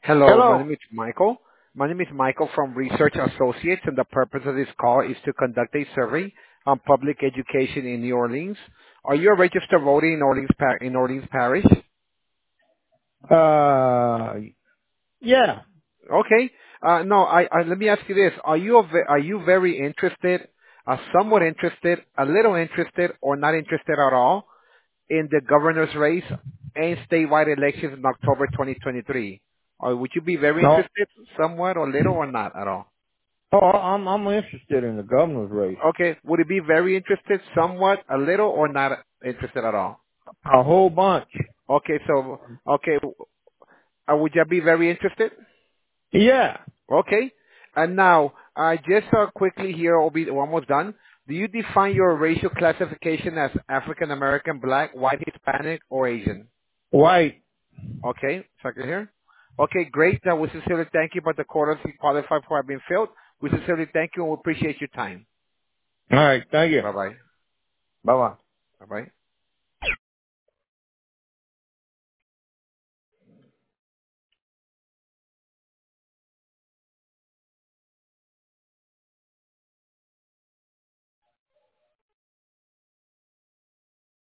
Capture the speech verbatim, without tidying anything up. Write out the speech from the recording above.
Hello, my Hello. name is Michael. My name is Michael from Research Associates, and the purpose of this call is to conduct a survey on public education in New Orleans. Are you a registered voter in Orleans, Par- in Orleans Parish? Uh, yeah. Okay. Uh, no, I, I, let me ask you this. Are you, a ve- are you very interested, uh, somewhat interested, a little interested, or not interested at all in the governor's race and statewide elections in October twenty twenty-three? Or would you be very No. interested, somewhat, or little, or not at all? Oh, I'm I'm interested in the governor's race. Okay. Would it be very interested, somewhat, a little, or not interested at all? A whole bunch. Okay. So, okay. Uh, would you be very interested? Yeah. Okay. And now, uh, just uh, quickly here, we'll be we're almost done. Do you define your racial classification as African American, Black, White, Hispanic, or Asian? White. Okay. Second here. Okay, great. Uh, we sincerely thank you, but the quarters you qualified for have been filled. We sincerely thank you and we appreciate your time. All right. Thank you. Bye bye. Bye bye. Bye bye.